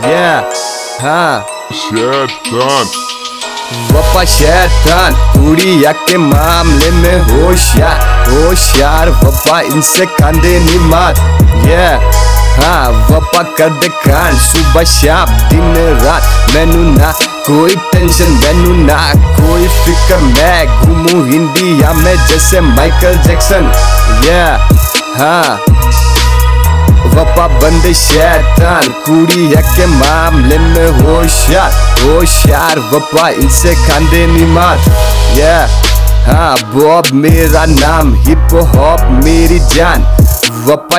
हाँ शैतान वपा शैतान कुड़िया के मामले में होशियार वपा इनसे कांदे नहीं मार हाँ वपा कर दे कान सुबह शाम दिन रात मैनू ना कोई टेंशन मैनू ना कोई फिक्र मैं घूमूं इंडिया में जैसे माइकल जैक्सन हाँ वपा बंदे शैतान कुड़िया के मामले में होशियार वपा इनसे खांदे नहीं मार हाँ बॉब मेरा नाम हिप हॉप मेरी जान वपा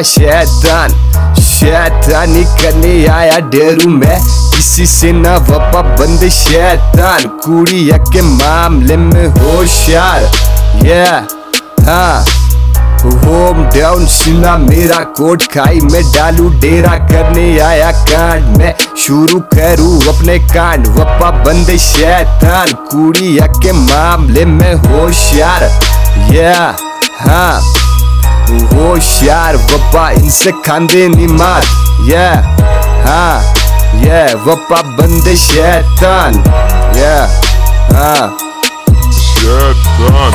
शैतानी करने आया डेरू में किसी से ना वपा बंदे शैतान कुड़िया के मामले में होशियार हाँ होम डाउन सुना मेरा कोट खाई में डालू डेरा करने आया कांड मैं शुरू करूँ अपने कांड वपा बंदे शैतान कुड़िया के मामले में होशियार हाँ होशियार वपा इनसे खांदे नहीं मार हाँ वपा बंदे शैतान हाँ शैतान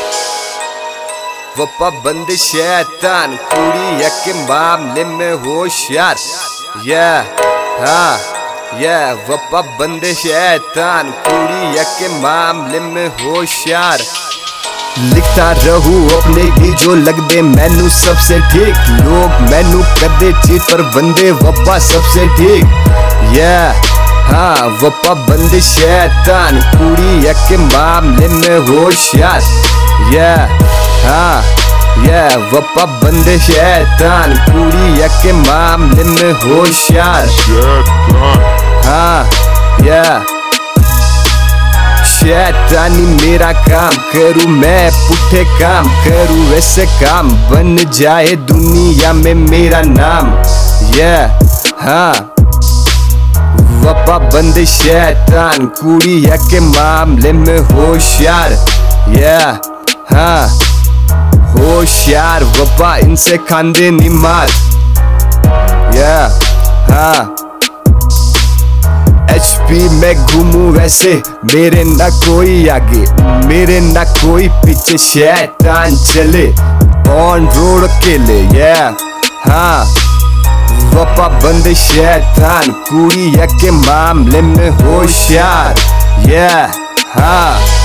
वपा बंदे शैतान कुड़िया के मामले में होशियार हाँ वपा बंदे शैतान कुड़िया के मामले में होशियार लिखता रहूं अपने की जो लग दे मैनू सबसे ठीक लोग मैनू कर दे चीट पर बंदे वपा सबसे ठीक हाँ वपा बंदे शैतान कुड़िया के मामले में होशियार हाँ वपा बंदे शैतान कुड़िया के मामले में होशियार हाँ शैतानी मेरा काम करूँ मैं पुट्ठे काम करूँ वैसे काम बन जाए दुनिया में मेरा नाम हाँ वपा बंदे शैतान कुड़िया के मामले में होशियार हाँ होशियार वपा इनसे खांदे नहीं मार हाँ HP में घूमूं वैसे मेरे ना कोई आगे मेरे ना कोई पीछे शैतान चले ऑन रोड अकेले हाँ वपा बंदे शैतान कुड़िया के मामले में होशियार हाँ